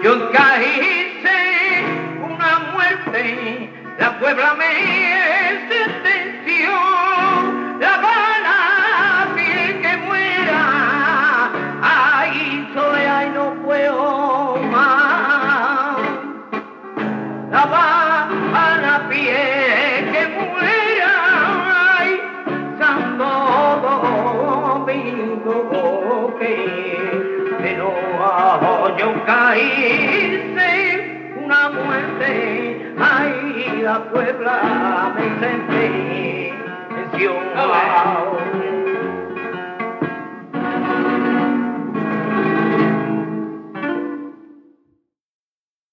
yo caíse una muerte, la Puebla me sentenció, la bala piel que muera, ay, soledad y no puedo más, la bala piel que muera, ay, Santo Domingo que pero yo caíse una muerte, ay, la Puebla me sentenció.